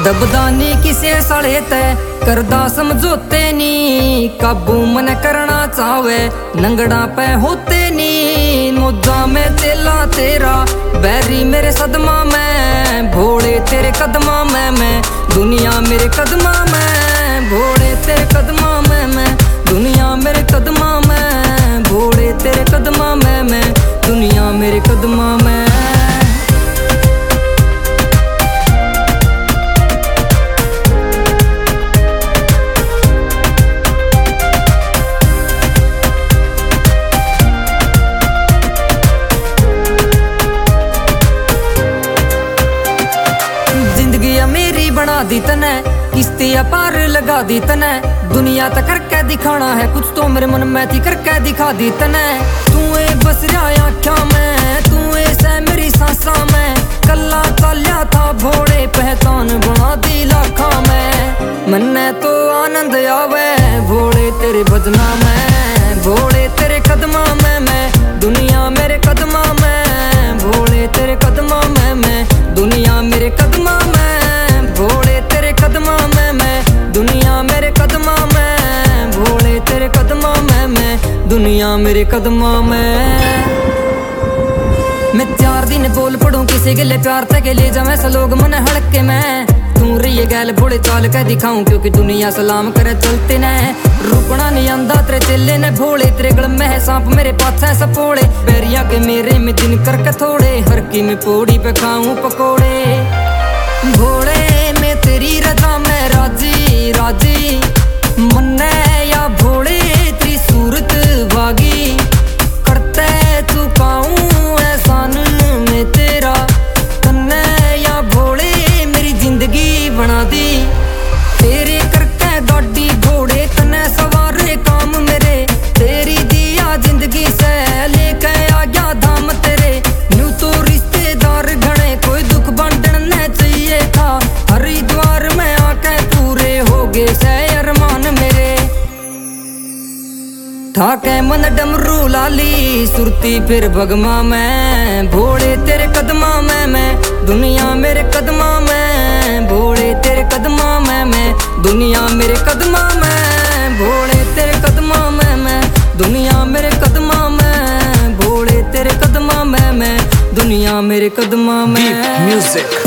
दबदानी किसे सड़े तय करदा समझोते नी, काबू मन करना चाहे नंगड़ा पे होते नी। मुद्दा में चेला तेरा बैरी मेरे सदमा में, भोले तेरे कदमा में मैं दुनिया मेरे कदमा में। भोले तेरे कदमा में मैं दुनिया मेरे कदमा में। भोले तेरे कदमा में मैं दुनिया मेरे कदमा में। मेरी बना दी तने किस्ती पार लगा दी तने, दुनिया तक करके दिखाना है कुछ तो मेरे मन में थी करके दिखा दी तने। तू बस रहा आँखों में, तू से मेरी सांसा में, कल्ला चालिया था भोले पहचान बना दी लाखों में। मन्ने तो आनंद आवे भोले तेरे भजना में, भोले तेरे कदमा में मैं दुनिया मेरे कदमा में। भोले तेरे कदमा में मैं दुनिया मेरे कदमा में। भोले तेरे कदमा में मैं दुनिया मेरे कदमा में। भोले तेरे कदमा में मैं दुनिया मेरे कदमा में। मैं 4 दिन बोल पड़ूं किसी के लिए प्यार तक ले जावे से लोग मन हड़के में। तू रही गैल भोले चाल के दिखाऊं क्योंकि दुनिया सलाम करे चलते ने। रुकना नहीं आंदा तेरे चेले ने भोले, तेरे गल में है सांप मेरे पास है सपोड़े। बैरिया के मेरे में दिन करके थोड़े, हर की में पोड़ी पे खाऊं पकोड़े। भोले मैं तेरी रजा में राजी राजी, मन्ने या भोले तेरी सूरत भागी। करते चुकाऊं एहसान में तेरा, तन्ने या भोले मेरी जिंदगी बना दी। तेरे करके गाड़ी घोड़े तन्ने सवारे काम मेरे, तेरी दिया जिंदगी से लेके आ गया धाम तेरे। न्यू तो रिश्तेदार घने कोई दुख बांटने चाहिए था, हरिद्वार में आके पूरे हो गए से अरमान मेरे। ठाके मन डमरू लाली सुरती फिर भगमा में, भोले तेरे कदमा में मैं दुनिया मेरे कदमा में। भोले तेरे कदमा में मैं दुनिया मेरे कदमा में। भोले तेरे कदमा में मैं दुनिया मेरे कदमा में। भोले तेरे कदमा में मैं दुनिया मेरे कदमा में। Deep music.